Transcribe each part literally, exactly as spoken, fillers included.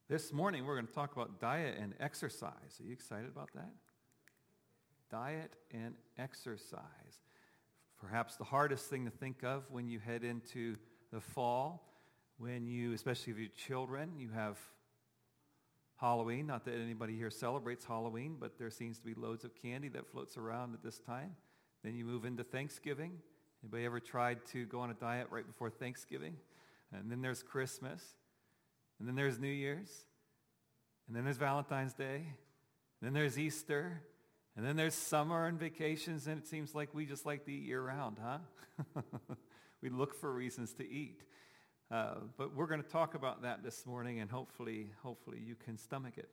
This morning, we're going to talk about diet and exercise. Are you excited about that? Diet and exercise. Perhaps the hardest thing to think of when you head into the fall, when you, especially if you have children, you have Halloween. Not that anybody here celebrates Halloween, but there seems to be loads of candy that floats around at this time. Then you move into Thanksgiving. Anybody ever tried to go on a diet right before Thanksgiving? And then there's Christmas. And then there's New Year's. And then there's Valentine's Day. And then there's Easter. And then there's summer and vacations. And it seems like we just like to eat year-round, huh? We look for reasons to eat. Uh, but we're going to talk about that this morning, and hopefully, hopefully you can stomach it.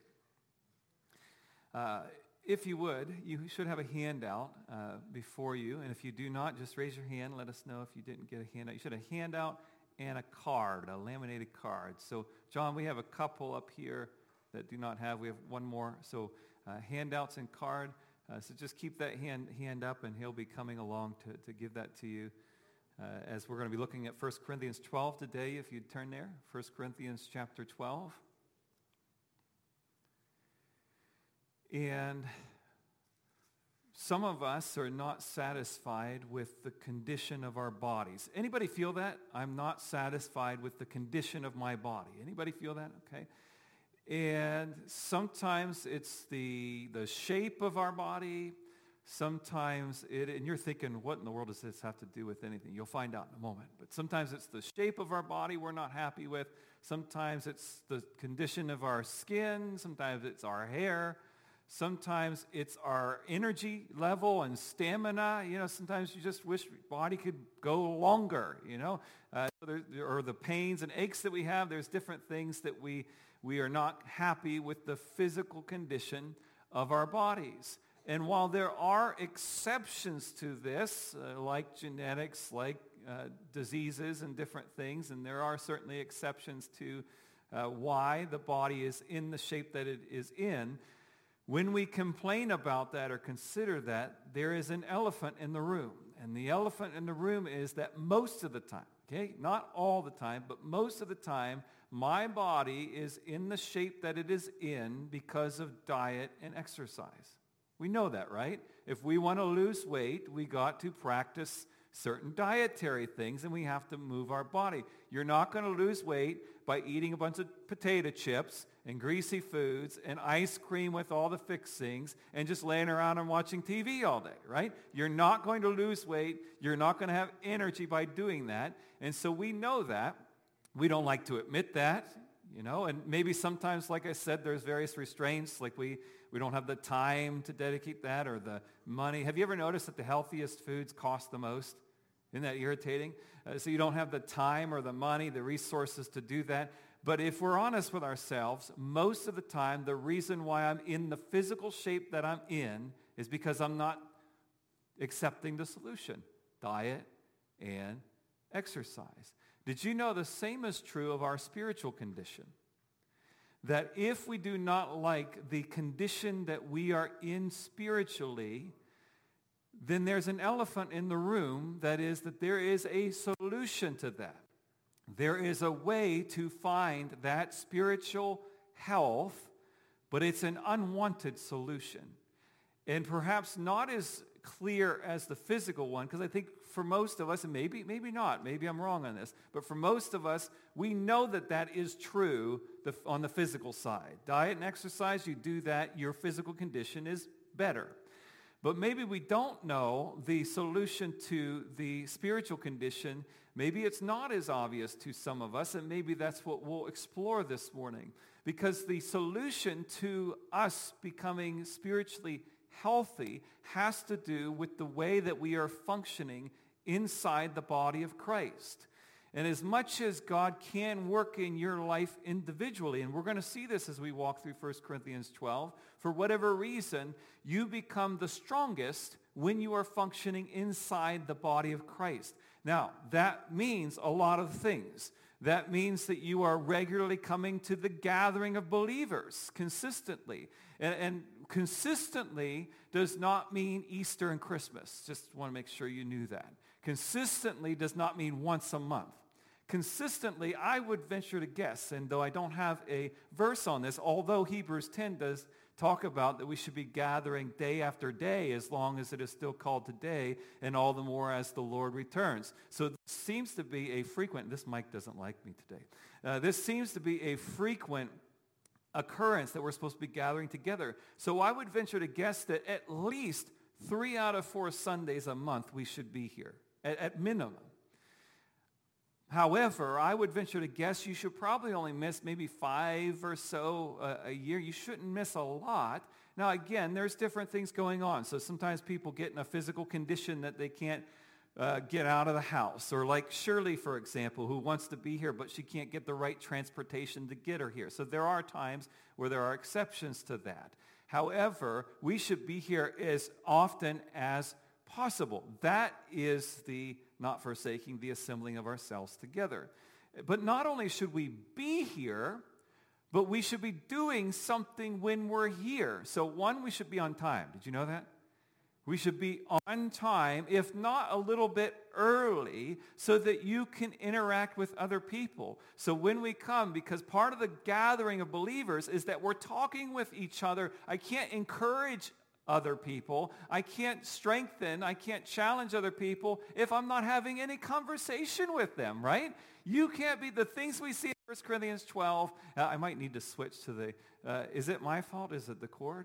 Uh, if you would, you should have a handout uh, before you. And if you do not, just raise your hand. Let us know if you didn't get a handout. You should have a handout and a card, a laminated card. So, John, we have a couple up here that do not have. We have one more. So, uh, handouts and card. Uh, so just keep that hand hand up, and he'll be coming along to, to give that to you. Uh, as we're going to be looking at First Corinthians twelve today, if you'd turn there. First Corinthians chapter twelve. And some of us are not satisfied with the condition of our bodies. Anybody feel that? I'm not satisfied with the condition of my body. Anybody feel that? Okay. And sometimes it's the the shape of our body. Sometimes it, and you're thinking, what in the world does this have to do with anything? You'll find out in a moment. But sometimes it's the shape of our body we're not happy with. Sometimes it's the condition of our skin. Sometimes it's our hair. Sometimes it's our energy level and stamina. You know, sometimes you just wish your body could go longer, you know. Uh, there, or the pains and aches that we have. There's different things that we, we are not happy with the physical condition of our bodies. And while there are exceptions to this, uh, like genetics, like uh, diseases and different things, and there are certainly exceptions to uh, why the body is in the shape that it is in, when we complain about that or consider that, there is an elephant in the room. And the elephant in the room is that most of the time, okay, not all the time, but most of the time, my body is in the shape that it is in because of diet and exercise. We know that, right? If we want to lose weight, we got to practice certain dietary things, and we have to move our body. You're not going to lose weight by eating a bunch of potato chips and greasy foods and ice cream with all the fixings and just laying around and watching T V all day, right? You're not going to lose weight. You're not going to have energy by doing that. And so we know that. We don't like to admit that, you know, and maybe sometimes, like I said, there's various restraints, like we We don't have the time to dedicate that or the money. Have you ever noticed that the healthiest foods cost the most? Isn't that irritating? Uh, so you don't have the time or the money, the resources to do that. But if we're honest with ourselves, most of the time, the reason why I'm in the physical shape that I'm in is because I'm not accepting the solution, diet and exercise. Did you know the same is true of our spiritual condition? That if we do not like the condition that we are in spiritually, then there's an elephant in the room. That is that there is a solution to that. There is a way to find that spiritual health, but it's an unwanted solution. And perhaps not as clear as the physical one, because I think for most of us, and maybe maybe not, maybe I'm wrong on this, but for most of us, we know that that is true the, on the physical side. Diet and exercise, you do that, your physical condition is better. But maybe we don't know the solution to the spiritual condition. Maybe it's not as obvious to some of us, and maybe that's what we'll explore this morning. Because the solution to us becoming spiritually healthy has to do with the way that we are functioning inside the body of Christ. And as much as God can work in your life individually, and we're going to see this as we walk through First Corinthians twelve, for whatever reason, you become the strongest when you are functioning inside the body of Christ. Now, that means a lot of things. That means that you are regularly coming to the gathering of believers consistently. And, and consistently does not mean Easter and Christmas. Just want to make sure you knew that. Consistently does not mean once a month. Consistently, I would venture to guess, and though I don't have a verse on this, although Hebrews ten does talk about that we should be gathering day after day as long as it is still called today, and all the more as the Lord returns. So this seems to be a frequent, this mic doesn't like me today, uh, this seems to be a frequent occurrence that we're supposed to be gathering together. So I would venture to guess that at least three out of four Sundays a month we should be here, at, at minimum. However, I would venture to guess you should probably only miss maybe five or so a, a year. You shouldn't miss a lot. Now, again, there's different things going on. So sometimes people get in a physical condition that they can't uh, get out of the house. Or like Shirley, for example, who wants to be here, but she can't get the right transportation to get her here. So there are times where there are exceptions to that. However, we should be here as often as possible. That is the not forsaking the assembling of ourselves together. But not only should we be here, but we should be doing something when we're here. So one, we should be on time. Did you know that? We should be on time, if not a little bit early, so that you can interact with other people. So when we come, because part of the gathering of believers is that we're talking with each other. I can't encourage other people. I can't strengthen, I can't challenge other people if I'm not having any conversation with them, right? You can't be, the things we see in First Corinthians twelve, uh, I might need to switch to the, uh, is it my fault? Is it the cord?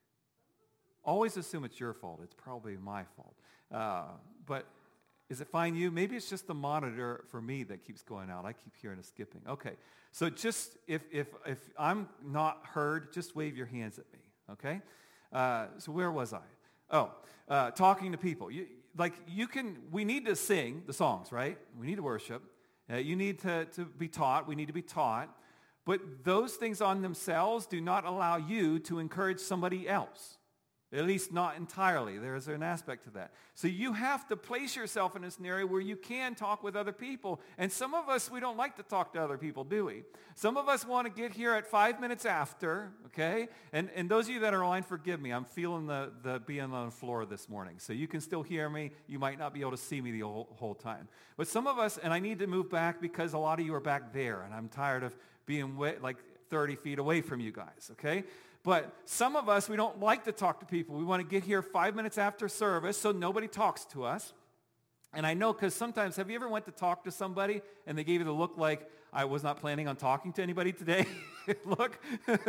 Always assume it's your fault. It's probably my fault. Uh, but is it fine you? Maybe it's just the monitor for me that keeps going out. I keep hearing it skipping. Okay, so just, if, if, if I'm not heard, just wave your hands at me, okay? Uh, so where was I? Oh, uh, talking to people. You, like you can, we need to sing the songs, right? We need to worship. Uh, you need to, to be taught. We need to be taught. But those things on themselves do not allow you to encourage somebody else. At least not entirely. There's an aspect to that. So you have to place yourself in a scenario where you can talk with other people. And some of us, we don't like to talk to other people, do we? Some of us want to get here at five minutes after, okay? And and those of you that are online, forgive me. I'm feeling the, the being on the floor this morning. So you can still hear me. You might not be able to see me the whole, whole time. But some of us, and I need to move back because a lot of you are back there. And I'm tired of being way, like thirty feet away from you guys, okay? But some of us, we don't like to talk to people. We want to get here five minutes after service so nobody talks to us. And I know because sometimes, have you ever went to talk to somebody and they gave you the look like, I was not planning on talking to anybody today? Look.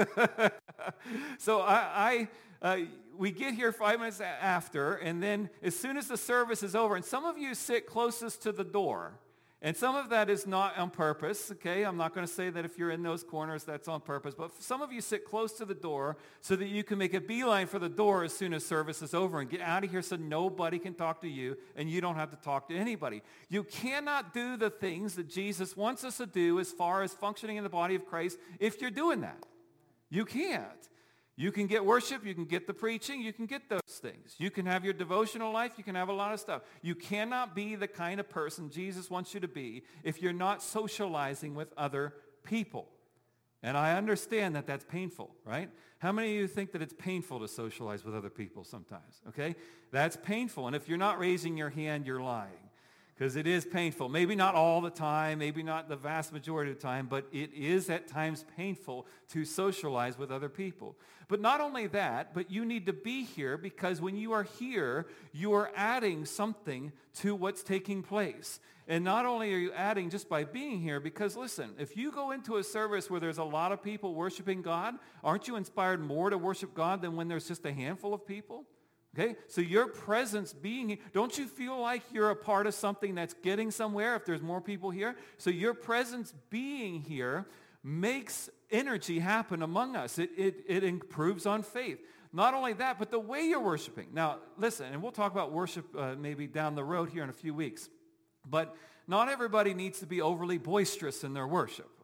So I, I uh, we get here five minutes after, and then as soon as the service is over, and some of you sit closest to the door. And some of that is not on purpose, okay? I'm not going to say that if you're in those corners, that's on purpose. But some of you sit close to the door so that you can make a beeline for the door as soon as service is over and get out of here so nobody can talk to you and you don't have to talk to anybody. You cannot do the things that Jesus wants us to do as far as functioning in the body of Christ if you're doing that. You can't. You can get worship, you can get the preaching, you can get those things. You can have your devotional life, you can have a lot of stuff. You cannot be the kind of person Jesus wants you to be if you're not socializing with other people. And I understand that that's painful, right? How many of you think that it's painful to socialize with other people sometimes, okay? That's painful. And if you're not raising your hand, you're lying. Because it is painful. Maybe not all the time, maybe not the vast majority of the time, but it is at times painful to socialize with other people. But not only that, but you need to be here because when you are here, you are adding something to what's taking place. And not only are you adding just by being here, because listen, if you go into a service where there's a lot of people worshiping God, aren't you inspired more to worship God than when there's just a handful of people? Okay, so your presence being here, don't you feel like you're a part of something that's getting somewhere if there's more people here? So your presence being here makes energy happen among us. It, it, it improves on faith. Not only that, but the way you're worshiping. Now, listen, and we'll talk about worship uh, maybe down the road here in a few weeks. But not everybody needs to be overly boisterous in their worship,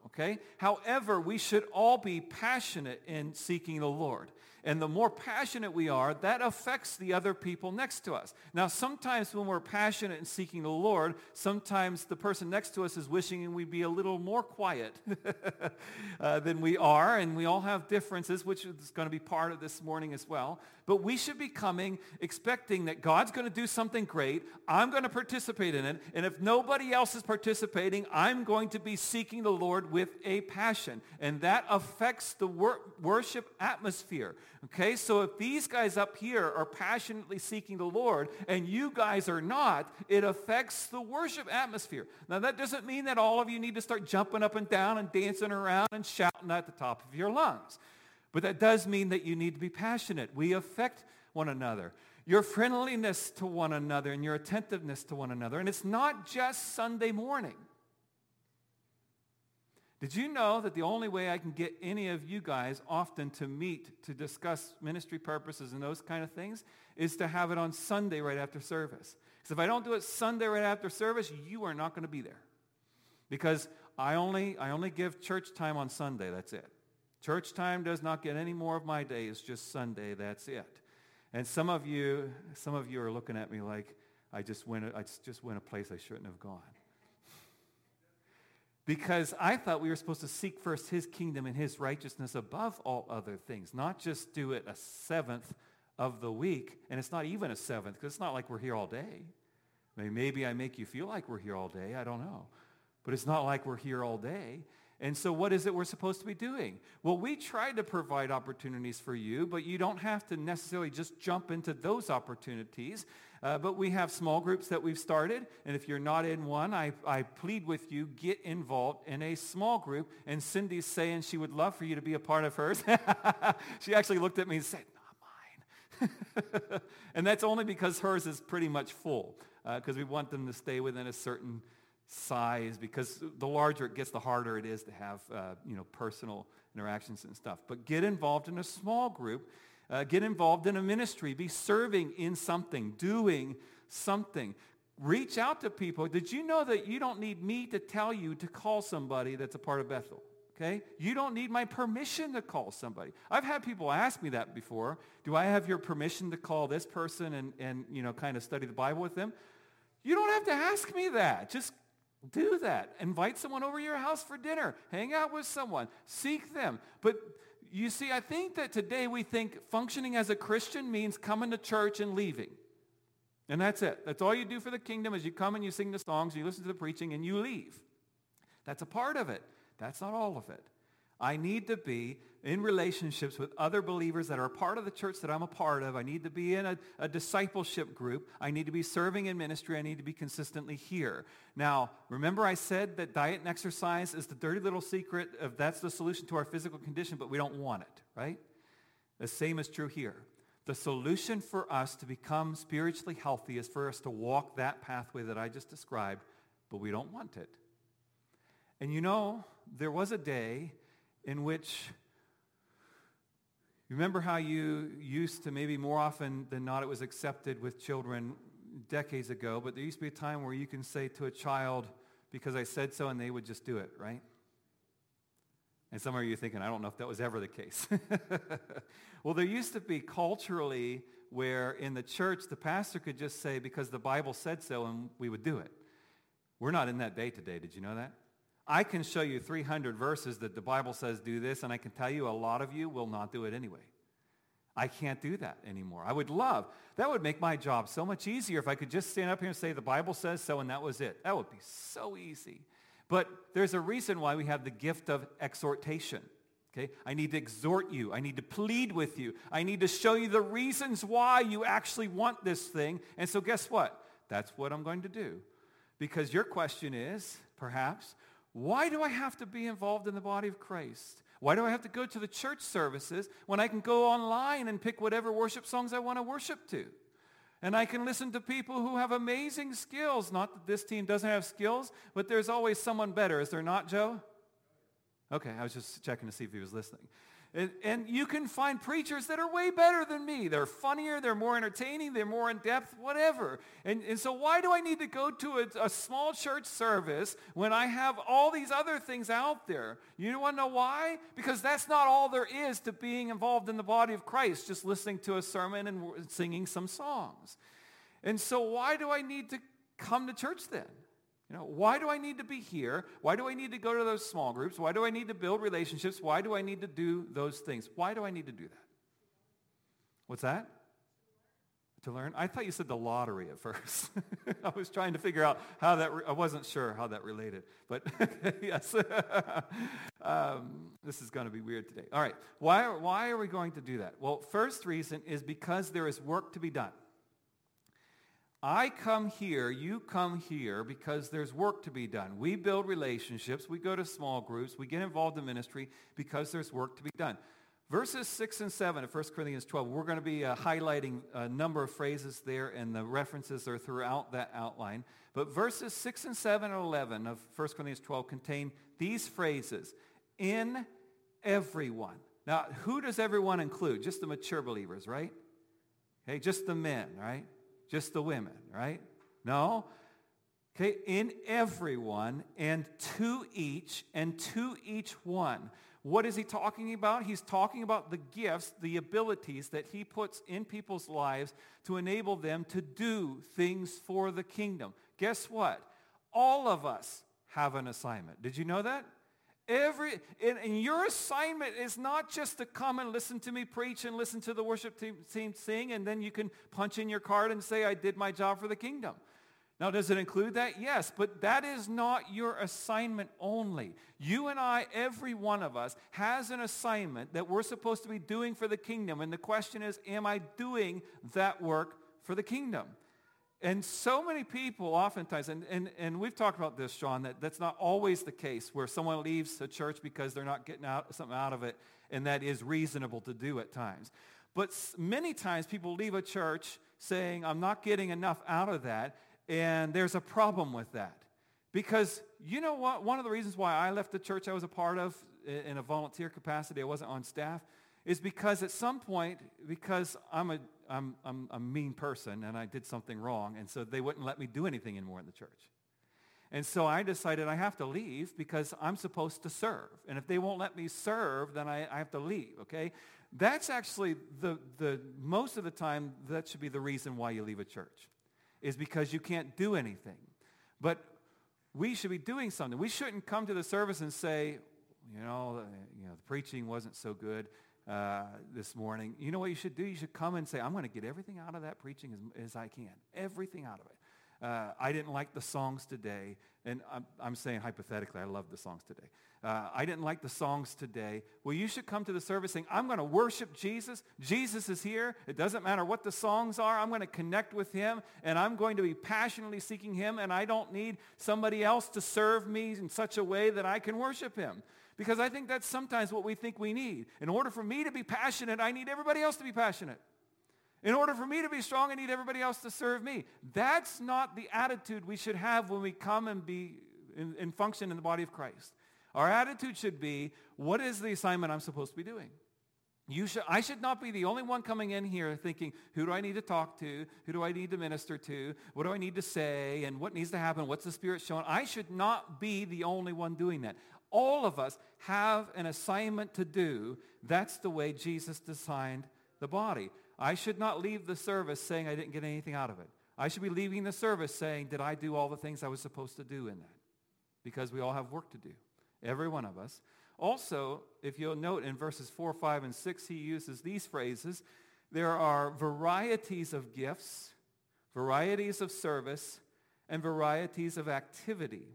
okay? However, we should all be passionate in seeking the Lord. And the more passionate we are, that affects the other people next to us. Now, sometimes when we're passionate in seeking the Lord, sometimes the person next to us is wishing we'd be a little more quiet uh, than we are. And we all have differences, which is going to be part of this morning as well. But we should be coming expecting that God's going to do something great. I'm going to participate in it. And if nobody else is participating, I'm going to be seeking the Lord with a passion. And that affects the wor- worship atmosphere. Okay, so if these guys up here are passionately seeking the Lord and you guys are not, it affects the worship atmosphere. Now, that doesn't mean that all of you need to start jumping up and down and dancing around and shouting at the top of your lungs. But that does mean that you need to be passionate. We affect one another. Your friendliness to one another and your attentiveness to one another. And it's not just Sunday morning. Did you know that the only way I can get any of you guys often to meet to discuss ministry purposes and those kind of things is to have it on Sunday right after service? Because if I don't do it Sunday right after service, you are not going to be there. Because I only, I only give church time on Sunday, that's it. Church time does not get any more of my day. It's just Sunday, that's it. And some of you, some of you are looking at me like I just went, I just went a place I shouldn't have gone. Because I thought we were supposed to seek first his kingdom and his righteousness above all other things, not just do it a seventh of the week. And it's not even a seventh, because it's not like we're here all day. I mean, maybe I make you feel like we're here all day. I don't know. But it's not like we're here all day. And so what is it we're supposed to be doing? Well, we try to provide opportunities for you, but you don't have to necessarily just jump into those opportunities. Uh, but we have small groups that we've started, and if you're not in one, I, I plead with you, get involved in a small group. And Cindy's saying she would love for you to be a part of hers. She actually looked at me and said, not mine. And that's only because hers is pretty much full, because uh, we want them to stay within a certain size, because the larger it gets, the harder it is to have uh, you know, personal interactions and stuff. But get involved in a small group. Uh, get involved in a ministry. Be serving in something, doing something. Reach out to people. Did you know that you don't need me to tell you to call somebody that's a part of Bethel? Okay? You don't need my permission to call somebody. I've had people ask me that before. Do I have your permission to call this person and, and you know, kind of study the Bible with them? You don't have to ask me that. Just do that. Invite someone over to your house for dinner. Hang out with someone. Seek them. But you see, I think that today we think functioning as a Christian means coming to church and leaving. And that's it. That's all you do for the kingdom is you come and you sing the songs, you listen to the preaching, and you leave. That's a part of it. That's not all of it. I need to be in relationships with other believers that are a part of the church that I'm a part of. I need to be in a, a discipleship group. I need to be serving in ministry. I need to be consistently here. Now, remember I said that diet and exercise is the dirty little secret of that's the solution to our physical condition, but we don't want it, right? The same is true here. The solution for us to become spiritually healthy is for us to walk that pathway that I just described, but we don't want it. And you know, there was a day in which, remember how you used to, maybe more often than not, it was accepted with children decades ago, but there used to be a time where you can say to a child, because I said so, and they would just do it, right? And some of you are thinking, I don't know if that was ever the case. Well, there used to be culturally where in the church, the pastor could just say, because the Bible said so, and we would do it. We're not in that day today. Did you know that? I can show you three hundred verses that the Bible says do this, and I can tell you a lot of you will not do it anyway. I can't do that anymore. I would love, that would make my job so much easier if I could just stand up here and say the Bible says so, and that was it. That would be so easy. But there's a reason why we have the gift of exhortation. Okay? I need to exhort you. I need to plead with you. I need to show you the reasons why you actually want this thing. And so guess what? That's what I'm going to do. Because your question is, perhaps, why do I have to be involved in the body of Christ? Why do I have to go to the church services when I can go online and pick whatever worship songs I want to worship to? And I can listen to people who have amazing skills. Not that this team doesn't have skills, but there's always someone better. Is there not, Joe? Okay, I was just checking to see if he was listening. And, and you can find preachers that are way better than me. They're funnier, they're more entertaining, they're more in-depth, whatever. And, and so why do I need to go to a, a small church service when I have all these other things out there? You want to know why? Because that's not all there is to being involved in the body of Christ, just listening to a sermon and singing some songs. And so why do I need to come to church then? You know, why do I need to be here? Why do I need to go to those small groups? Why do I need to build relationships? Why do I need to do those things? Why do I need to do that? What's that? To learn? I thought you said the lottery at first. I was trying to figure out how that, re- I wasn't sure how that related. But yes, um, this is going to be weird today. All right, why, why are we going to do that? Well, first reason is because there is work to be done. I come here, you come here because there's work to be done. We build relationships, we go to small groups, we get involved in ministry because there's work to be done. Verses six and seven of First Corinthians twelve, we're going to be uh, highlighting a number of phrases there, and the references are throughout that outline. But verses six and seven and eleven of First Corinthians twelve contain these phrases, in everyone. Now, who does everyone include? Just the mature believers, right? Okay, just the men, right? Just the women, right? No. Okay, in everyone and to each and to each one. What is he talking about? He's talking about the gifts, the abilities that he puts in people's lives to enable them to do things for the kingdom. Guess what? All of us have an assignment. Did you know that? Every and, and your assignment is not just to come and listen to me preach and listen to the worship team, team sing, and then you can punch in your card and say, I did my job for the kingdom. Now, does it include that? Yes, but that is not your assignment only. You and I, every one of us, has an assignment that we're supposed to be doing for the kingdom. And the question is, am I doing that work for the kingdom? And so many people oftentimes, and, and, and we've talked about this, Sean, that that's not always the case where someone leaves a church because they're not getting out something out of it, and that is reasonable to do at times. But many times people leave a church saying, I'm not getting enough out of that, and there's a problem with that. Because you know what? One of the reasons why I left the church I was a part of in a volunteer capacity, I wasn't on staff, is because at some point, because I'm a I'm, I'm a mean person and I did something wrong, and so they wouldn't let me do anything anymore in the church. And so I decided I have to leave because I'm supposed to serve. And if they won't let me serve, then I, I have to leave, okay? That's actually the, the most of the time that should be the reason why you leave a church, is because you can't do anything. But we should be doing something. We shouldn't come to the service and say, you know, you know, the preaching wasn't so good uh, this morning. You know what you should do? You should come and say, I'm going to get everything out of that preaching as, as I can. Everything out of it. Uh, I didn't like the songs today. And I'm, I'm saying hypothetically, I love the songs today. Uh, I didn't like the songs today. Well, you should come to the service saying, I'm going to worship Jesus. Jesus is here. It doesn't matter what the songs are. I'm going to connect with him, and I'm going to be passionately seeking him, and I don't need somebody else to serve me in such a way that I can worship him. Because I think that's sometimes what we think we need. In order for me to be passionate, I need everybody else to be passionate. In order for me to be strong, I need everybody else to serve me. That's not the attitude we should have when we come and be in, and function in the body of Christ. Our attitude should be, what is the assignment I'm supposed to be doing? You should, I should not be the only one coming in here thinking, who do I need to talk to? Who do I need to minister to? What do I need to say? And what needs to happen? What's the Spirit showing? I should not be the only one doing that. All of us have an assignment to do. That's the way Jesus designed the body. I should not leave the service saying I didn't get anything out of it. I should be leaving the service saying, did I do all the things I was supposed to do in that? Because we all have work to do. Every one of us. Also, if you'll note in verses four, five, and six, he uses these phrases. There are varieties of gifts, varieties of service, and varieties of activity.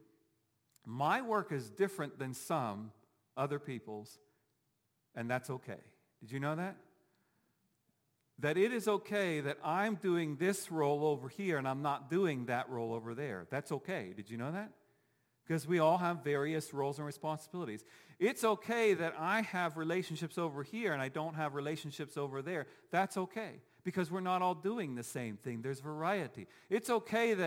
My work is different than some other people's, and that's okay. Did you know that? That it is okay that I'm doing this role over here and I'm not doing that role over there. That's okay. Did you know that? Because we all have various roles and responsibilities. It's okay that I have relationships over here and I don't have relationships over there. That's okay, because we're not all doing the same thing. There's variety. It's okay that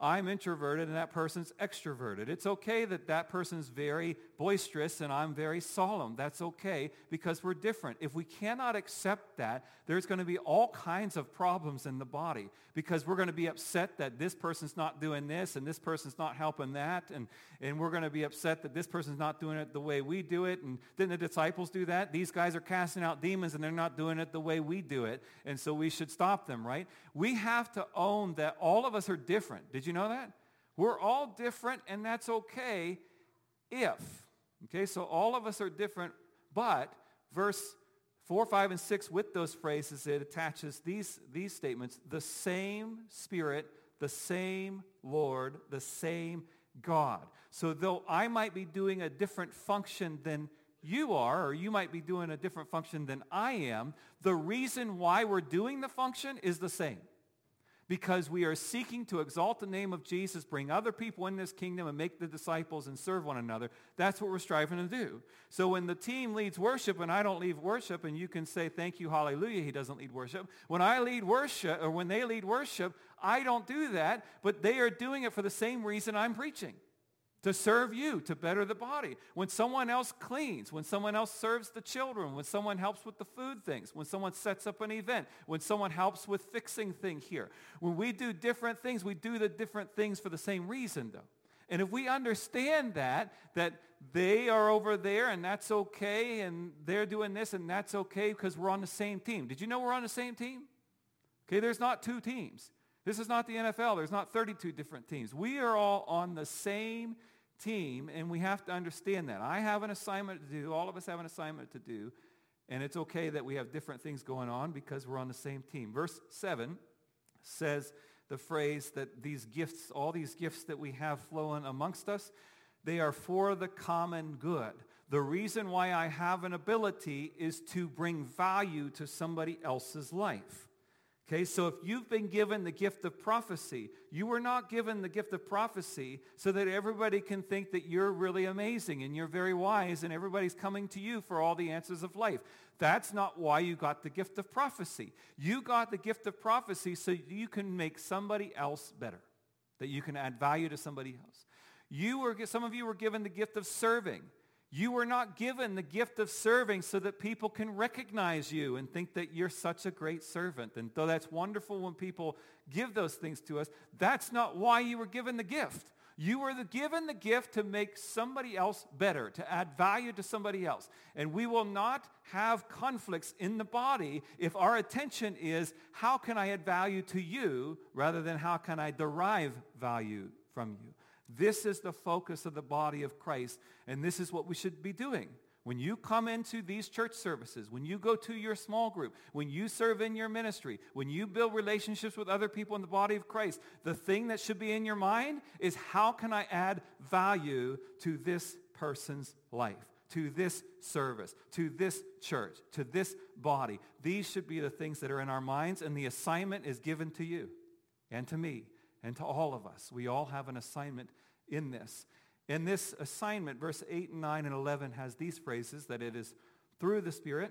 I'm introverted and that person's extroverted. It's okay that that person's very boisterous and I'm very solemn. That's okay because we're different. If we cannot accept that, there's going to be all kinds of problems in the body because we're going to be upset that this person's not doing this and this person's not helping that, and, and we're going to be upset that this person's not doing it the way we do it. And didn't the disciples do that? These guys are casting out demons and they're not doing it the way we do it, and so we should stop them, right? We have to own that all of us are different. Did you know that? We're all different, and that's okay if, okay, so all of us are different, but verse four, five, and six with those phrases, it attaches these, these statements: the same Spirit, the same Lord, the same God. So though I might be doing a different function than you are, or you might be doing a different function than I am, the reason why we're doing the function is the same. Because we are seeking to exalt the name of Jesus, bring other people in this kingdom, and make the disciples and serve one another. That's what we're striving to do. So when the team leads worship and I don't lead worship, and you can say, thank you, hallelujah, he doesn't lead worship. When I lead worship, or when they lead worship, I don't do that, but they are doing it for the same reason I'm preaching. To serve you, to better the body. When someone else cleans, when someone else serves the children, when someone helps with the food things, when someone sets up an event, when someone helps with fixing things here. When we do different things, we do the different things for the same reason, though. And if we understand that, that they are over there and that's okay, and they're doing this and that's okay because we're on the same team. Did you know we're on the same team? Okay, there's not two teams. This is not the N F L. There's not thirty-two different teams. We are all on the same team, and we have to understand that. I have an assignment to do. All of us have an assignment to do, and it's okay that we have different things going on because we're on the same team. Verse seven says the phrase that these gifts, all these gifts that we have flowing amongst us, they are for the common good. The reason why I have an ability is to bring value to somebody else's life. Okay, so if you've been given the gift of prophecy, you were not given the gift of prophecy so that everybody can think that you're really amazing and you're very wise and everybody's coming to you for all the answers of life. That's not why you got the gift of prophecy. You got the gift of prophecy so you can make somebody else better, that you can add value to somebody else. You were, some of you were given the gift of serving. You were not given the gift of serving so that people can recognize you and think that you're such a great servant. And though that's wonderful when people give those things to us, that's not why you were given the gift. You were the, given the gift to make somebody else better, to add value to somebody else. And we will not have conflicts in the body if our attention is, how can I add value to you, rather than how can I derive value from you. This is the focus of the body of Christ, and this is what we should be doing. When you come into these church services, when you go to your small group, when you serve in your ministry, when you build relationships with other people in the body of Christ, the thing that should be in your mind is, how can I add value to this person's life, to this service, to this church, to this body? These should be the things that are in our minds, and the assignment is given to you and to me and to all of us. We all have an assignment in this. In this assignment, verse eight and nine and eleven has these phrases, that it is through the Spirit,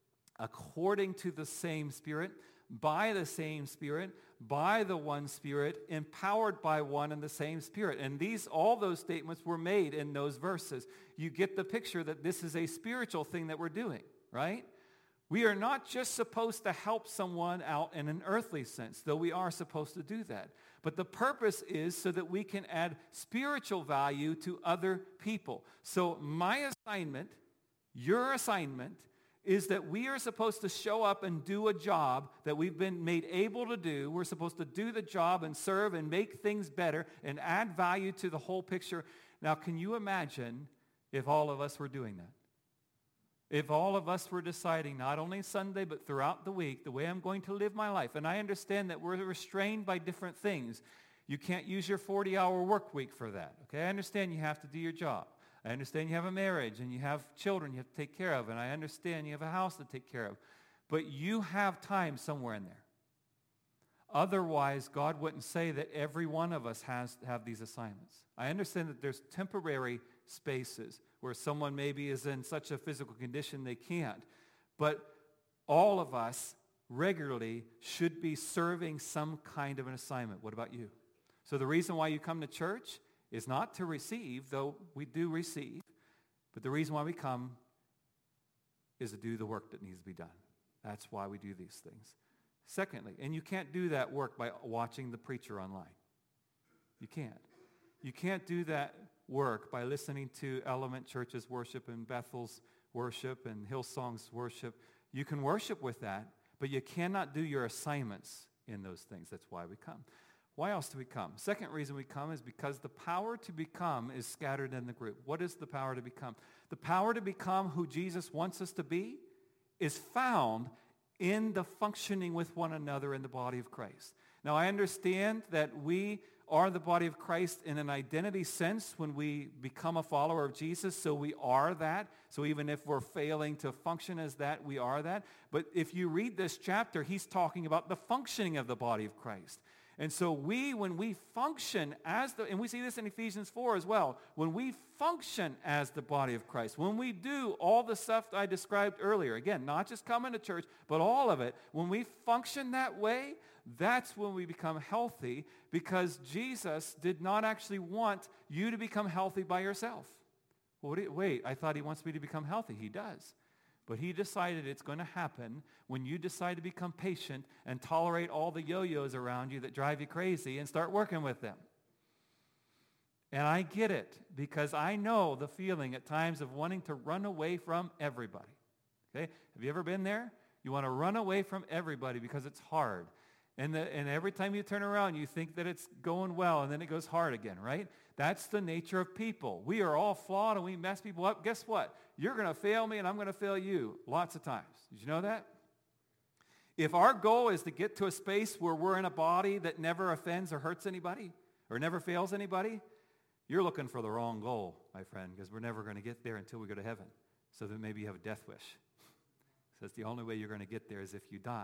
according to the same Spirit, by the same Spirit, by the one Spirit, empowered by one and the same Spirit. And these, all those statements were made in those verses. You get the picture that this is a spiritual thing that we're doing, right? We are not just supposed to help someone out in an earthly sense, though we are supposed to do that. But the purpose is so that we can add spiritual value to other people. So my assignment, your assignment, is that we are supposed to show up and do a job that we've been made able to do. We're supposed to do the job and serve and make things better and add value to the whole picture. Now, can you imagine if all of us were doing that? If all of us were deciding, not only Sunday, but throughout the week, the way I'm going to live my life. And I understand that we're restrained by different things. You can't use your forty-hour work week for that. Okay, I understand you have to do your job. I understand you have a marriage and you have children you have to take care of. And I understand you have a house to take care of. But you have time somewhere in there. Otherwise, God wouldn't say that every one of us has to have these assignments. I understand that there's temporary spaces where someone maybe is in such a physical condition they can't. But all of us regularly should be serving some kind of an assignment. What about you? So the reason why you come to church is not to receive, though we do receive, but the reason why we come is to do the work that needs to be done. That's why we do these things. Secondly, and you can't do that work by watching the preacher online. You can't. You can't do that work by listening to Element Church's worship and Bethel's worship and Hillsong's worship. You can worship with that, but you cannot do your assignments in those things. That's why we come. Why else do we come? Second reason we come is because the power to become is scattered in the group. What is the power to become? The power to become who Jesus wants us to be is found in the functioning with one another in the body of Christ. Now, I understand that we are the body of Christ in an identity sense when we become a follower of Jesus, so we are that. So even if we're failing to function as that, we are that. But if you read this chapter, he's talking about the functioning of the body of Christ. And so we, when we function as the, and we see this in Ephesians four as well, when we function as the body of Christ, when we do all the stuff I described earlier, again, not just coming to church, but all of it, when we function that way, that's when we become healthy, because Jesus did not actually want you to become healthy by yourself. Well, wait, I thought he wants me to become healthy. He does. But he decided it's going to happen when you decide to become patient and tolerate all the yo-yos around you that drive you crazy and start working with them. And I get it, because I know the feeling at times of wanting to run away from everybody. Okay? Have you ever been there? You want to run away from everybody because it's hard. And, the, and every time you turn around, you think that it's going well, and then it goes hard again, right? That's the nature of people. We are all flawed, and we mess people up. Guess what? You're going to fail me, and I'm going to fail you lots of times. Did you know that? If our goal is to get to a space where we're in a body that never offends or hurts anybody or never fails anybody, you're looking for the wrong goal, my friend, because we're never going to get there until we go to heaven. So then maybe you have a death wish. So that's the only way you're going to get there is if you die.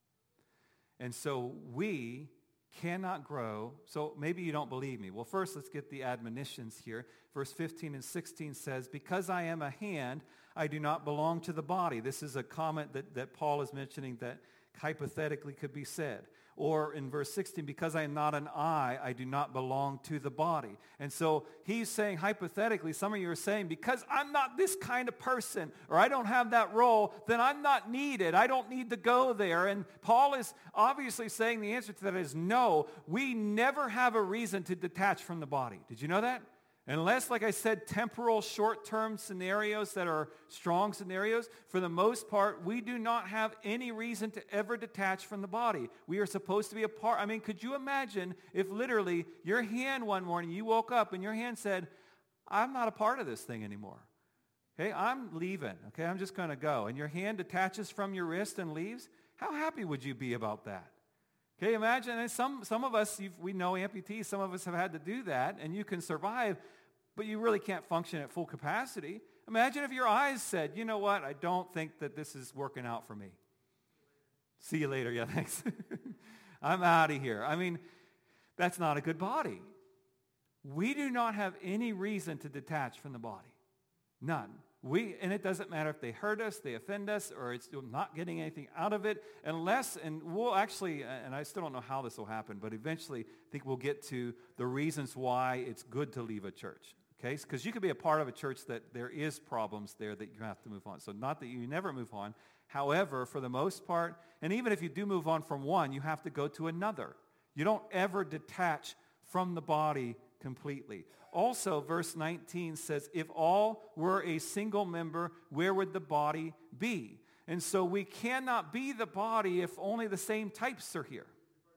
And so we cannot grow. So maybe you don't believe me. Well, first, let's get the admonitions here. Verse fifteen and sixteen says, because I am a hand, I do not belong to the body. This is a comment that, that Paul is mentioning that hypothetically could be said. Or in verse sixteen, because I am not an eye, I do not belong to the body. And so he's saying hypothetically, some of you are saying, because I'm not this kind of person, or I don't have that role, then I'm not needed. I don't need to go there. And Paul is obviously saying the answer to that is no. We never have a reason to detach from the body. Did you know that? Unless, like I said, temporal short-term scenarios that are strong scenarios, for the most part, we do not have any reason to ever detach from the body. We are supposed to be a part. I mean, could you imagine if literally your hand one morning, you woke up and your hand said, I'm not a part of this thing anymore. Okay, I'm leaving. Okay, I'm just going to go. And your hand detaches from your wrist and leaves? How happy would you be about that? Okay, imagine, and some, some of us, you've, we know amputees, some of us have had to do that, and you can survive, but you really can't function at full capacity. Imagine if your eyes said, you know what, I don't think that this is working out for me. See you later, yeah, thanks. I'm out of here. I mean, that's not a good body. We do not have any reason to detach from the body. None. We, and it doesn't matter if they hurt us, they offend us, or it's not getting anything out of it, unless, and we'll actually, and I still don't know how this will happen, but eventually I think we'll get to the reasons why it's good to leave a church, okay? Because you could be a part of a church that there is problems there that you have to move on. So not that you never move on. However, for the most part, and even if you do move on from one, you have to go to another. You don't ever detach from the body completely. Also, verse nineteen says, if all were a single member, where would the body be? And so we cannot be the body if only the same types are here.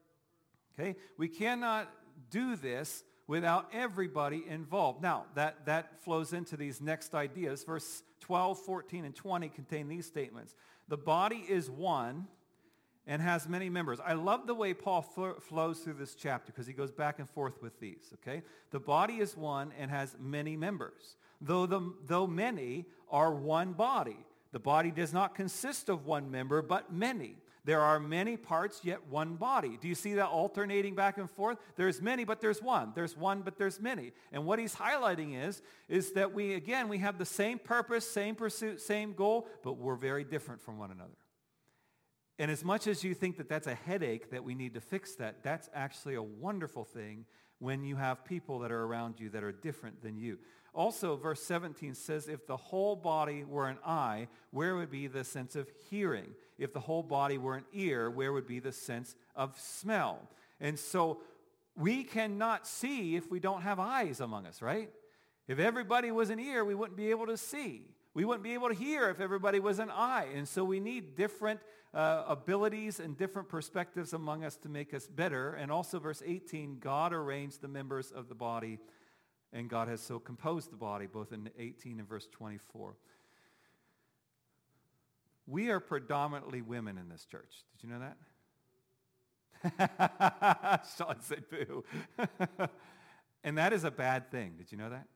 Okay? We cannot do this without everybody involved. Now, that, that flows into these next ideas. Verse twelve, fourteen, and twenty contain these statements. The body is one and has many members. I love the way Paul fl- flows through this chapter because he goes back and forth with these, okay? The body is one and has many members. Though, the, though many are one body, the body does not consist of one member, but many. There are many parts, yet one body. Do you see that alternating back and forth? There's many, but there's one. There's one, but there's many. And what he's highlighting is, is that we, again, we have the same purpose, same pursuit, same goal, but we're very different from one another. And as much as you think that that's a headache, that we need to fix that, that's actually a wonderful thing when you have people that are around you that are different than you. Also, verse seventeen says, if the whole body were an eye, where would be the sense of hearing? If the whole body were an ear, where would be the sense of smell? And so we cannot see if we don't have eyes among us, right? If everybody was an ear, we wouldn't be able to see. We wouldn't be able to hear if everybody was an eye. And so we need different uh, abilities and different perspectives among us to make us better. And also verse eighteen, God arranged the members of the body, and God has so composed the body, both in eighteen and verse twenty-four. We are predominantly women in this church. Did you know that? Sean said boo. And that is a bad thing. Did you know that?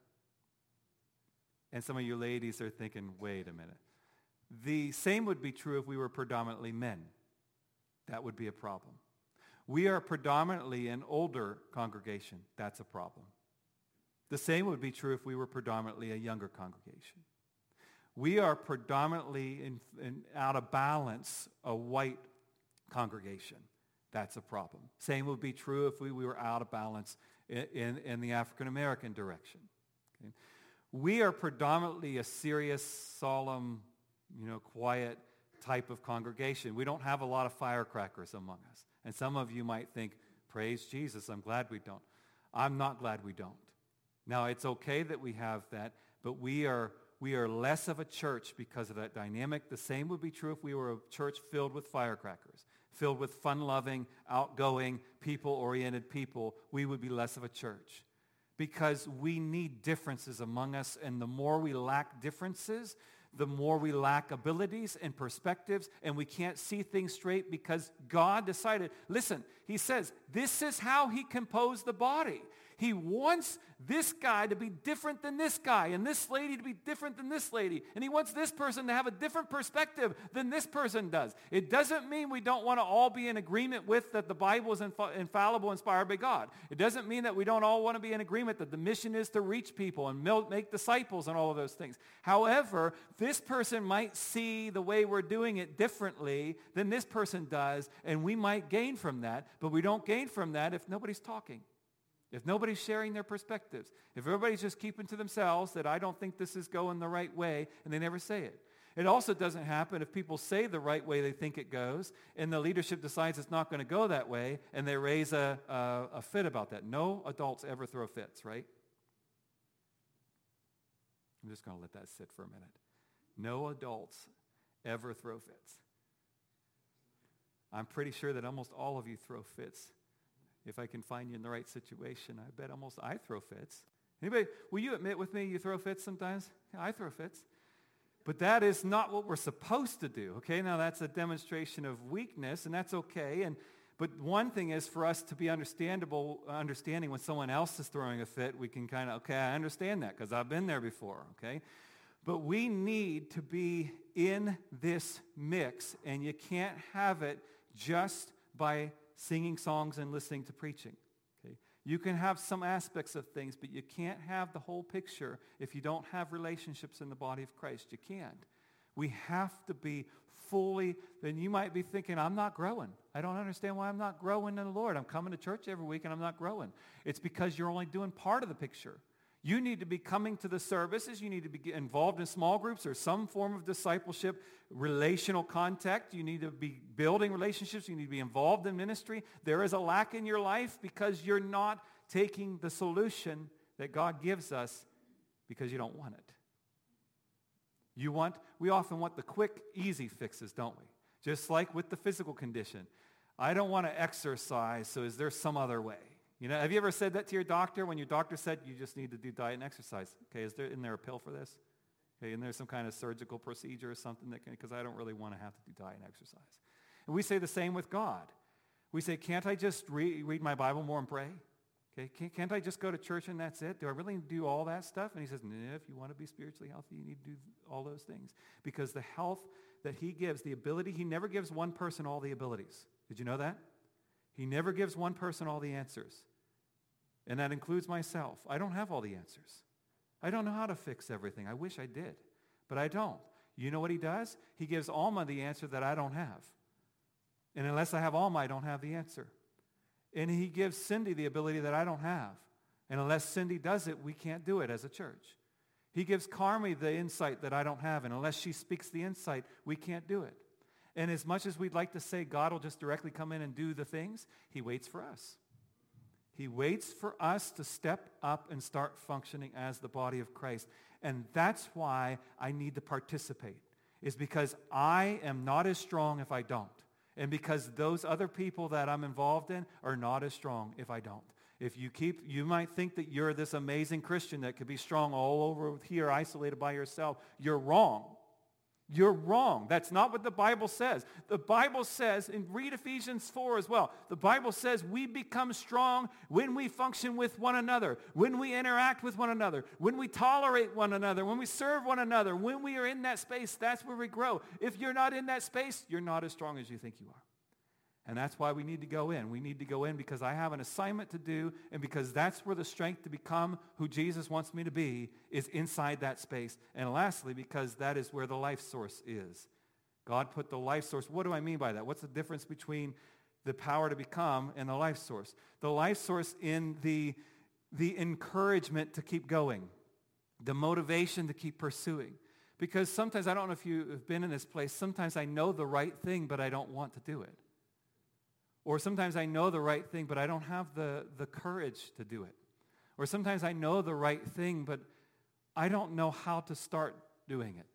And some of you ladies are thinking, wait a minute. The same would be true if we were predominantly men. That would be a problem. We are predominantly an older congregation. That's a problem. The same would be true if we were predominantly a younger congregation. We are predominantly in, in, out of balance a white congregation. That's a problem. Same would be true if we, we were out of balance in, in, in the African American direction. Okay? We are predominantly a serious, solemn, you know, quiet type of congregation. We don't have a lot of firecrackers among us. And some of you might think, praise Jesus, I'm glad we don't. I'm not glad we don't. Now, it's okay that we have that, but we are we are less of a church because of that dynamic. The same would be true if we were a church filled with firecrackers, filled with fun-loving, outgoing, people-oriented people. We would be less of a church because we need differences among us, and the more we lack differences, the more we lack abilities and perspectives, and we can't see things straight because God decided, listen, he says, this is how he composed the body. He wants this guy to be different than this guy, and this lady to be different than this lady, and he wants this person to have a different perspective than this person does. It doesn't mean we don't want to all be in agreement with that the Bible is inf- infallible, inspired by God. It doesn't mean that we don't all want to be in agreement that the mission is to reach people and make disciples and all of those things. However, this person might see the way we're doing it differently than this person does, and we might gain from that, but we don't gain from that if nobody's talking. If nobody's sharing their perspectives, if everybody's just keeping to themselves that I don't think this is going the right way, and they never say it. It also doesn't happen if people say the right way they think it goes, and the leadership decides it's not going to go that way, and they raise a, a, a fit about that. No adults ever throw fits, right? I'm just going to let that sit for a minute. No adults ever throw fits. I'm pretty sure that almost all of you throw fits. If I can find you in the right situation, I bet almost I throw fits. Anybody, will you admit with me you throw fits sometimes? Yeah, I throw fits. But that is not what we're supposed to do, okay? Now, that's a demonstration of weakness, and that's okay. And but one thing is for us to be understandable, understanding when someone else is throwing a fit, we can kind of, okay, I understand that because I've been there before, okay? But we need to be in this mix, and you can't have it just by singing songs and listening to preaching. Okay? You can have some aspects of things, but you can't have the whole picture if you don't have relationships in the body of Christ. You can't. We have to be fully, then you might be thinking, I'm not growing. I don't understand why I'm not growing in the Lord. I'm coming to church every week and I'm not growing. It's because you're only doing part of the picture. You need to be coming to the services. You need to be involved in small groups or some form of discipleship, relational contact. You need to be building relationships. You need to be involved in ministry. There is a lack in your life because you're not taking the solution that God gives us because you don't want it. You want, we often want the quick, easy fixes, don't we? Just like with the physical condition. I don't want to exercise, so is there some other way? You know, have you ever said that to your doctor when your doctor said you just need to do diet and exercise? Okay, is there, isn't there a pill for this? Okay, and there's some kind of surgical procedure or something that can, because I don't really want to have to do diet and exercise. And we say the same with God. We say, can't I just re- read my Bible more and pray? Okay, can't, can't I just go to church and that's it? Do I really do all that stuff? And he says, no, if you want to be spiritually healthy, you need to do all those things. Because the health that he gives, the ability, he never gives one person all the abilities. Did you know that? He never gives one person all the answers. And that includes myself. I don't have all the answers. I don't know how to fix everything. I wish I did, but I don't. You know what he does? He gives Alma the answer that I don't have. And unless I have Alma, I don't have the answer. And he gives Cindy the ability that I don't have. And unless Cindy does it, we can't do it as a church. He gives Carmi the insight that I don't have. And unless she speaks the insight, we can't do it. And as much as we'd like to say God will just directly come in and do the things, he waits for us. He waits for us to step up and start functioning as the body of Christ. And that's why I need to participate, is because I am not as strong if I don't. And because those other people that I'm involved in are not as strong if I don't. If you keep, you might think that you're this amazing Christian that could be strong all over here, isolated by yourself. You're wrong. You're wrong. That's not what the Bible says. The Bible says, and read Ephesians four as well, the Bible says we become strong when we function with one another, when we interact with one another, when we tolerate one another, when we serve one another, when we are in that space, that's where we grow. If you're not in that space, you're not as strong as you think you are. And that's why we need to go in. We need to go in because I have an assignment to do, and because that's where the strength to become who Jesus wants me to be is inside that space. And lastly, because that is where the life source is. God put the life source. What do I mean by that? What's the difference between the power to become and the life source? The life source in the, the encouragement to keep going, the motivation to keep pursuing. Because sometimes, I don't know if you have been in this place, sometimes I know the right thing, but I don't want to do it. Or sometimes I know the right thing, but I don't have the, the courage to do it. Or sometimes I know the right thing, but I don't know how to start doing it.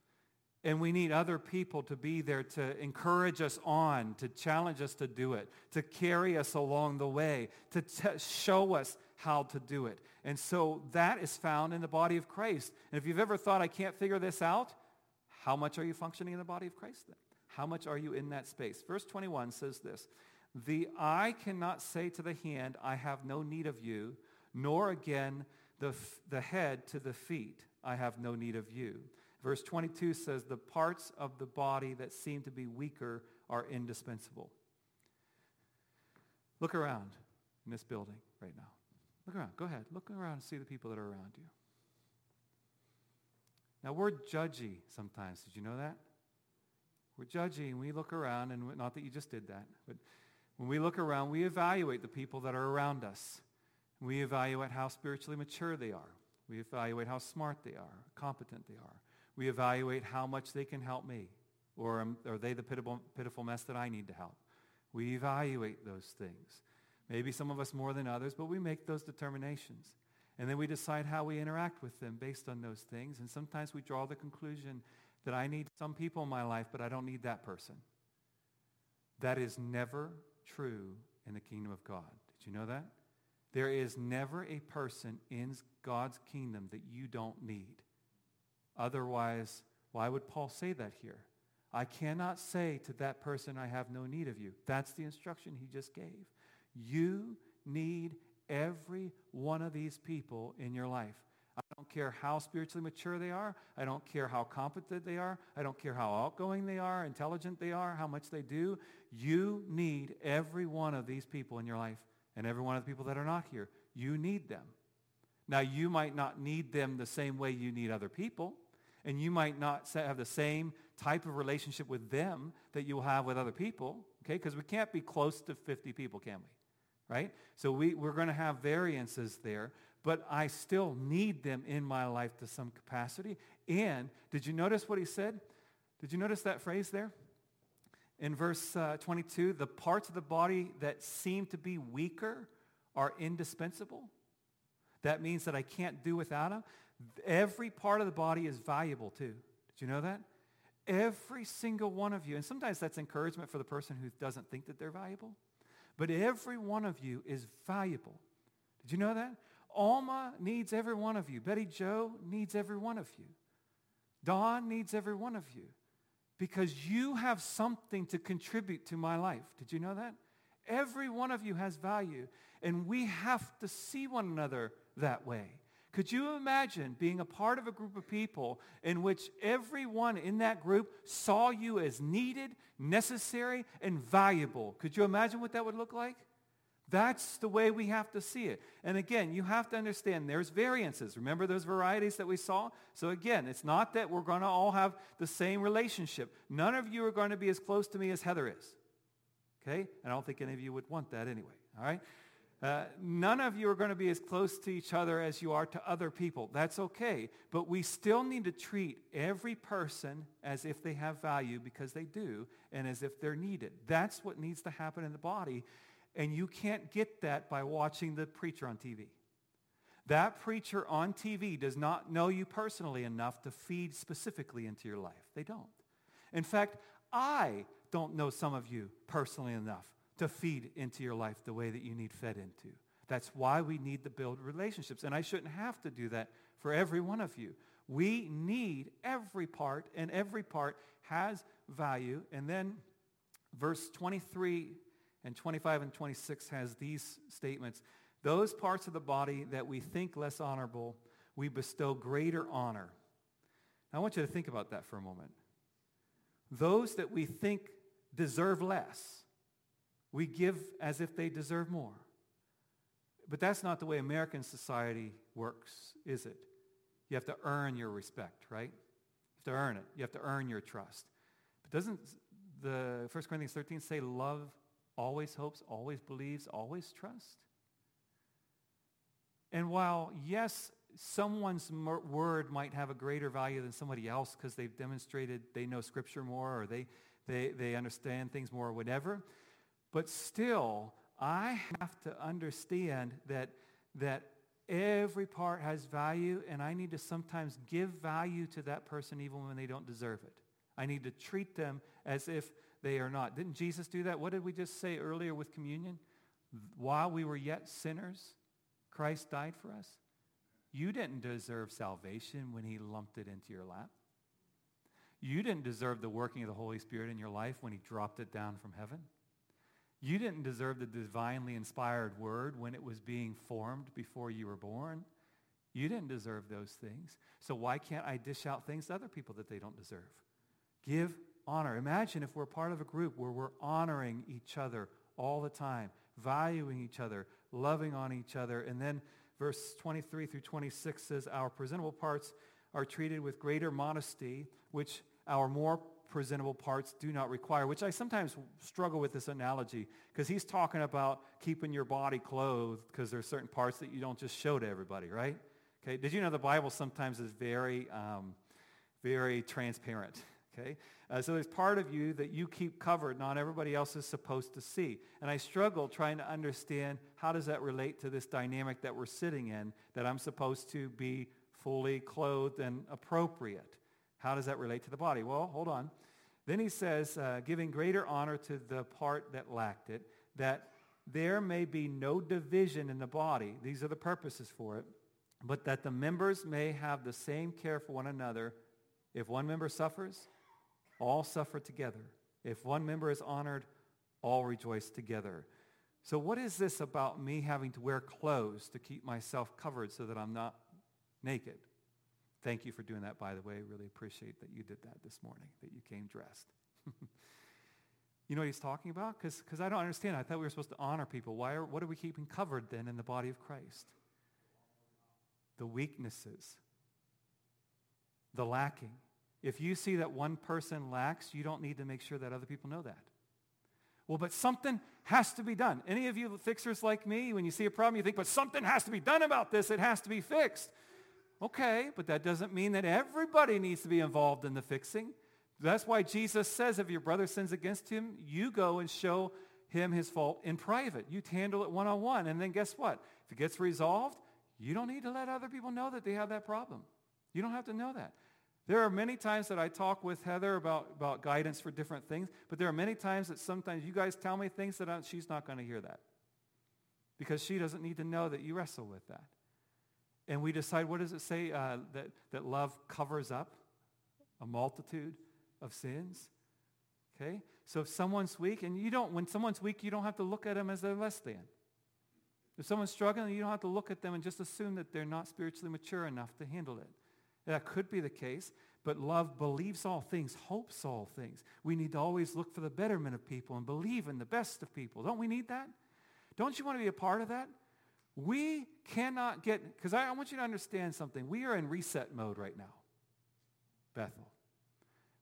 And we need other people to be there to encourage us on, to challenge us to do it, to carry us along the way, to t- show us how to do it. And so that is found in the body of Christ. And if you've ever thought, I can't figure this out, how much are you functioning in the body of Christ then? How much are you in that space? Verse twenty-one says this, the eye cannot say to the hand, I have no need of you, nor again the, the head to the feet, I have no need of you. Verse twenty-two says, the parts of the body that seem to be weaker are indispensable. Look around in this building right now. Look around. Go ahead. Look around and see the people that are around you. Now, we're judgy sometimes. Did you know that? We're judgy, and we look around, and not that you just did that, but when we look around, we evaluate the people that are around us. We evaluate how spiritually mature they are. We evaluate how smart they are, competent they are. We evaluate how much they can help me, or um, are they the pitiful, pitiful mess that I need to help? We evaluate those things. Maybe some of us more than others, but we make those determinations. And then we decide how we interact with them based on those things. And sometimes we draw the conclusion that I need some people in my life, but I don't need that person. That is never true in the kingdom of God. Did you know that? There is never a person in God's kingdom that you don't need. Otherwise, why would Paul say that here? I cannot say to that person, I have no need of you. That's the instruction he just gave. You need every one of these people in your life. I don't care how spiritually mature they are. I don't care how competent they are. I don't care how outgoing they are, intelligent they are, how much they do. You need every one of these people in your life, and every one of the people that are not here. You need them. Now, you might not need them the same way you need other people, and you might not have the same type of relationship with them that you'll have with other people, okay? Because we can't be close to fifty people, can we? Right? So we, we're going to have variances there, but I still need them in my life to some capacity. And did you notice what he said? Did you notice that phrase there? In verse uh, twenty-two, the parts of the body that seem to be weaker are indispensable. That means that I can't do without them. Every part of the body is valuable too. Did you know that? Every single one of you, and sometimes that's encouragement for the person who doesn't think that they're valuable, but every one of you is valuable. Did you know that? Alma needs every one of you. Betty Joe needs every one of you. Dawn needs every one of you because you have something to contribute to my life. Did you know that? Every one of you has value, and we have to see one another that way. Could you imagine being a part of a group of people in which everyone in that group saw you as needed, necessary, and valuable? Could you imagine what that would look like? That's the way we have to see it. And again, you have to understand there's variances. Remember those varieties that we saw? So again, it's not that we're going to all have the same relationship. None of you are going to be as close to me as Heather is. okay? And I don't think any of you would want that anyway, all right? Uh, none of you are going to be as close to each other as you are to other people. That's okay. But we still need to treat every person as if they have value, because they do, and as if they're needed. That's what needs to happen in the body. And you can't get that by watching the preacher on T V. That preacher on T V does not know you personally enough to feed specifically into your life. They don't. In fact, I don't know some of you personally enough to feed into your life the way that you need fed into. That's why we need to build relationships. And I shouldn't have to do that for every one of you. We need every part, and every part has value. And then verse twenty-three and twenty-five and twenty-six has these statements. Those parts of the body that we think less honorable, we bestow greater honor. Now, I want you to think about that for a moment. Those that we think deserve less, we give as if they deserve more. But that's not the way American society works, is it? You have to earn your respect, right? You have to earn it. You have to earn your trust. But doesn't the First Corinthians thirteen say love always hopes, always believes, always trusts? And while, yes, someone's word might have a greater value than somebody else because they've demonstrated they know Scripture more, or they, they, they understand things more, or whatever, but still, I have to understand that, that every part has value, and I need to sometimes give value to that person even when they don't deserve it. I need to treat them as if they are not. Didn't Jesus do that? What did we just say earlier with communion? While we were yet sinners, Christ died for us. You didn't deserve salvation when he lumped it into your lap. You didn't deserve the working of the Holy Spirit in your life when he dropped it down from heaven. You didn't deserve the divinely inspired word when it was being formed before you were born. You didn't deserve those things. So why can't I dish out things to other people that they don't deserve? Give honor. Imagine if we're part of a group where we're honoring each other all the time, valuing each other, loving on each other. And then verse twenty-three through twenty-six says, our presentable parts are treated with greater modesty, which our more presentable parts do not require, which I sometimes struggle with this analogy, because he's talking about keeping your body clothed, because there are certain parts that you don't just show to everybody, right? Okay. Did you know the Bible sometimes is very, um, very transparent? Okay. Uh, so there's part of you that you keep covered, not everybody else is supposed to see. And I struggle trying to understand how does that relate to this dynamic that we're sitting in, that I'm supposed to be fully clothed and appropriate. How does that relate to the body? Well, hold on. Then he says, uh, giving greater honor to the part that lacked it, that there may be no division in the body. These are the purposes for it. But that the members may have the same care for one another. If one member suffers, all suffer together. If one member is honored, all rejoice together. So what is this about me having to wear clothes to keep myself covered so that I'm not naked? Thank you for doing that, by the way. Really appreciate that you did that this morning, that you came dressed. You know what he's talking about? Because I don't understand. I thought we were supposed to honor people. Why are, what are we keeping covered then in the body of Christ? The weaknesses, the lacking. If you see that one person lacks, you don't need to make sure that other people know that. Well, but something has to be done. Any of you fixers like me, when you see a problem, you think, but something has to be done about this. It has to be fixed. Okay, but that doesn't mean that everybody needs to be involved in the fixing. That's why Jesus says if your brother sins against him, you go and show him his fault in private. You handle it one-on-one. And then guess what? If it gets resolved, you don't need to let other people know that they have that problem. You don't have to know that. There are many times that I talk with Heather about, about guidance for different things, but there are many times that sometimes you guys tell me things that I, she's not going to hear that, because she doesn't need to know that you wrestle with that. And we decide, what does it say, uh, that, that love covers up a multitude of sins? Okay? So if someone's weak, and you don't, when someone's weak, you don't have to look at them as they're less than. If someone's struggling, you don't have to look at them and just assume that they're not spiritually mature enough to handle it. That could be the case, but love believes all things, hopes all things. We need to always look for the betterment of people and believe in the best of people. Don't we need that? Don't you want to be a part of that? We cannot get, because I, I want you to understand something. We are in reset mode right now, Bethel.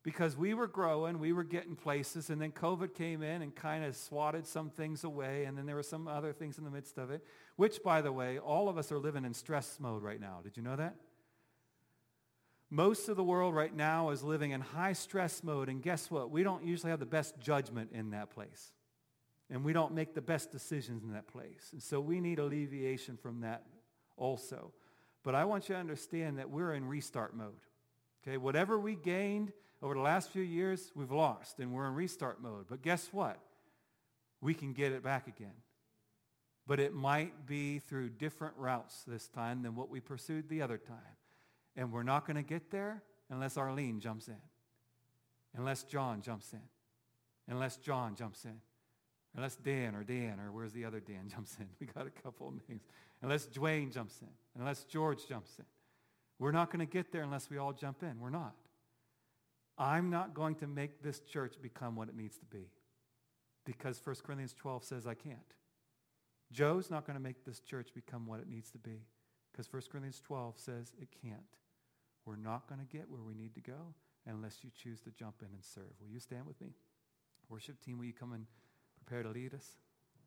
because we were growing, we were getting places, and then COVID came in and kind of swatted some things away, and then there were some other things in the midst of it, which, by the way, all of us are living in stress mode right now. Did you know that? Most of the world right now is living in high stress mode, and guess what? We don't usually have the best judgment in that place, and we don't make the best decisions in that place, and so we need alleviation from that also. But I want you to understand that we're in restart mode. Okay, whatever we gained over the last few years, we've lost, and we're in restart mode. But guess what? We can get it back again. But it might be through different routes this time than what we pursued the other time. And we're not going to get there unless Arlene jumps in, unless John jumps in, unless John jumps in, unless Dan or Dan, or where's the other Dan, jumps in. We got a couple of names. Unless Dwayne jumps in, unless George jumps in. We're not going to get there unless we all jump in. We're not. I'm not going to make this church become what it needs to be, because First Corinthians twelve says I can't. Joe's not going to make this church become what it needs to be, because First Corinthians twelve says it can't. We're not going to get where we need to go unless you choose to jump in and serve. Will you stand with me? Worship team, will you come and prepare to lead us?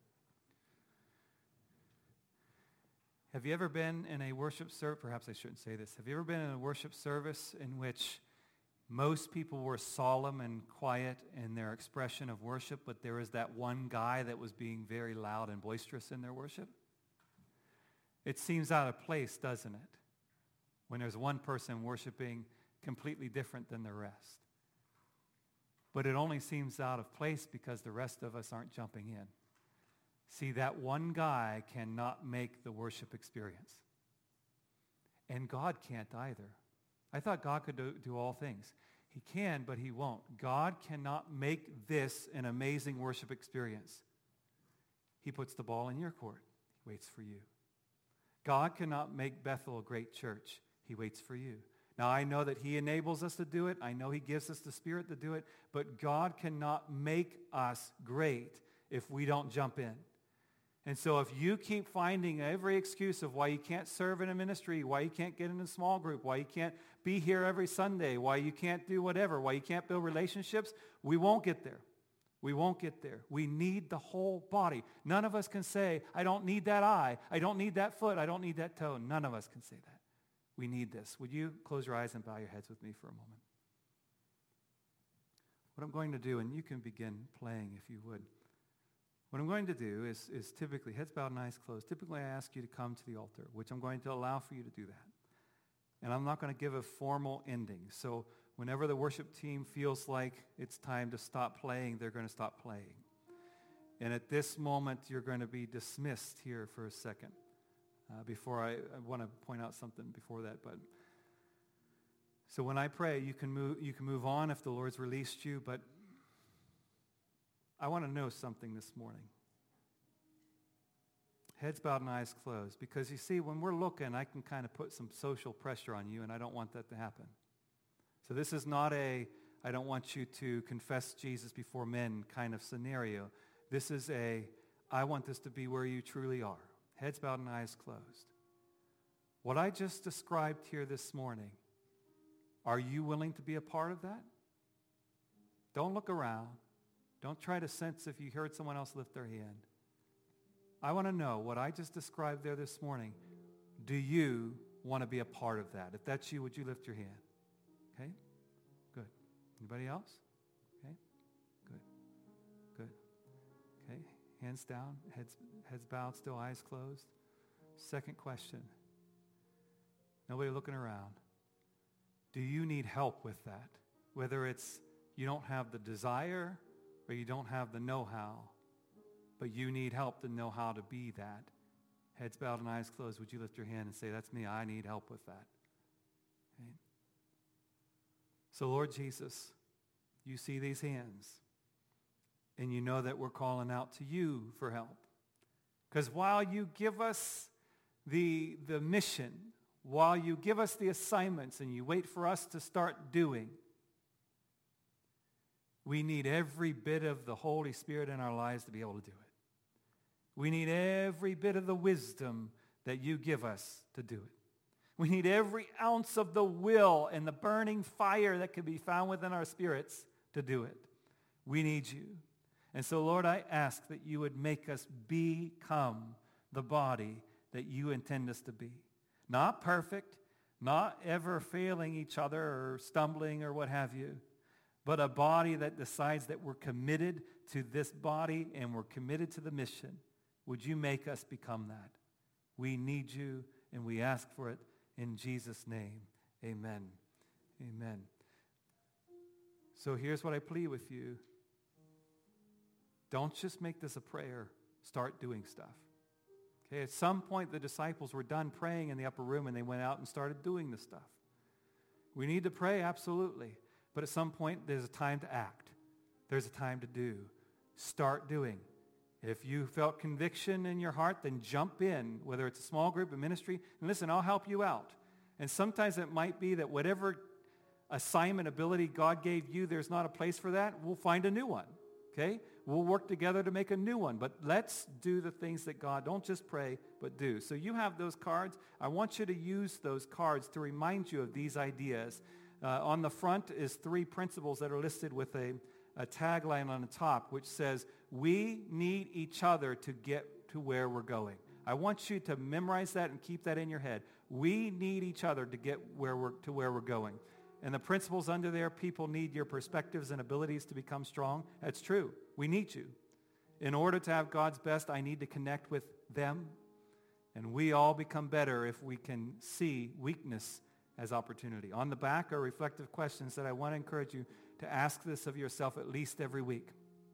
Have you ever been in a worship service? Perhaps I shouldn't say this. Have you ever been in a worship service in which most people were solemn and quiet in their expression of worship, but there was that one guy that was being very loud and boisterous in their worship? It seems out of place, doesn't it, when there's one person worshiping completely different than the rest. But it only seems out of place because the rest of us aren't jumping in. See, that one guy cannot make the worship experience. And God can't either. I thought God could do, do all things. He can, but he won't. God cannot make this an amazing worship experience. He puts the ball in your court. He waits for you. God cannot make Bethel a great church. He waits for you. Now, I know that he enables us to do it. I know he gives us the Spirit to do it. But God cannot make us great if we don't jump in. And so if you keep finding every excuse of why you can't serve in a ministry, why you can't get in a small group, why you can't be here every Sunday, why you can't do whatever, why you can't build relationships, we won't get there. We won't get there. We need the whole body. None of us can say, I don't need that eye, I don't need that foot, I don't need that toe. None of us can say that. We need this. Would you close your eyes and bow your heads with me for a moment? What I'm going to do, and you can begin playing if you would. What I'm going to do is, is typically, heads bowed and eyes closed, typically I ask you to come to the altar, which I'm going to allow for you to do that. And I'm not going to give a formal ending. So whenever the worship team feels like it's time to stop playing, they're going to stop playing. And at this moment, you're going to be dismissed here for a second. Uh, before I, I want to point out something before that. But so when I pray, you can move, you can move on if the Lord's released you, but I want to know something this morning. Heads bowed and eyes closed. Because you see, when we're looking, I can kind of put some social pressure on you, and I don't want that to happen. So this is not a, I don't want you to confess Jesus before men kind of scenario. This is a, I want this to be where you truly are. Heads bowed and eyes closed. What I just described here this morning, are you willing to be a part of that? Don't look around. Don't try to sense if you heard someone else lift their hand. I want to know what I just described there this morning. Do you want to be a part of that? If that's you, would you lift your hand? Okay? Good. Anybody else? Okay? Good. Good. Okay. Hands down, heads, heads bowed, still eyes closed. Second question. Nobody looking around. Do you need help with that? Whether it's you don't have the desire or you don't have the know-how, but you need help to know how to be that. Heads bowed and eyes closed. Would you lift your hand and say, that's me, I need help with that. Okay. So Lord Jesus, you see these hands, and you know that we're calling out to you for help. Because while you give us the, the mission, while you give us the assignments and you wait for us to start doing, we need every bit of the Holy Spirit in our lives to be able to do it. We need every bit of the wisdom that you give us to do it. We need every ounce of the will and the burning fire that can be found within our spirits to do it. We need you. And so, Lord, I ask that you would make us become the body that you intend us to be. Not perfect, not ever failing each other or stumbling or what have you, but a body that decides that we're committed to this body and we're committed to the mission. Would you make us become that? We need you, and we ask for it in Jesus' name. Amen. Amen. So here's what I plead with you. Don't just make this a prayer. Start doing stuff. Okay, at some point the disciples were done praying in the upper room and they went out and started doing the stuff. We need to pray, absolutely. But at some point there's a time to act. There's a time to do. Start doing. If you felt conviction in your heart, then jump in, whether it's a small group, a ministry. And listen, I'll help you out. And sometimes it might be that whatever assignment, ability God gave you, there's not a place for that. We'll find a new one. Okay? We'll work together to make a new one. But let's do the things that God, don't just pray, but do. So you have those cards. I want you to use those cards to remind you of these ideas. Uh, on the front is three principles that are listed with a, a tagline on the top, which says, we need each other to get to where we're going. I want you to memorize that and keep that in your head. We need each other to get where we're, to where we're going. And the principles under there, people need your perspectives and abilities to become strong. That's true. We need you. In order to have God's best, I need to connect with them. And we all become better if we can see weakness as opportunity. On the back are reflective questions that I want to encourage you to ask this of yourself at least every week.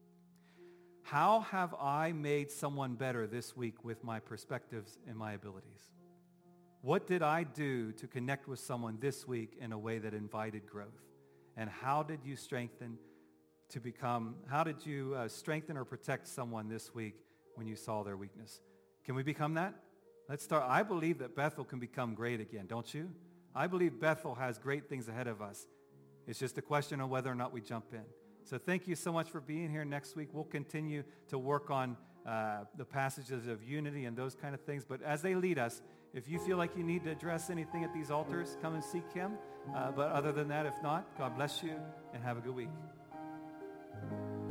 How have I made someone better this week with my perspectives and my abilities? What did I do to connect with someone this week in a way that invited growth? And how did you strengthen to become, how did you uh, strengthen or protect someone this week when you saw their weakness? Can we become that? Let's start. I believe that Bethel can become great again, don't you? I believe Bethel has great things ahead of us. It's just a question of whether or not we jump in. So thank you so much for being here. Next week, we'll continue to work on uh, the passages of unity and those kind of things. But as they lead us, if you feel like you need to address anything at these altars, come and seek him. Uh, but other than that, if not, God bless you and have a good week.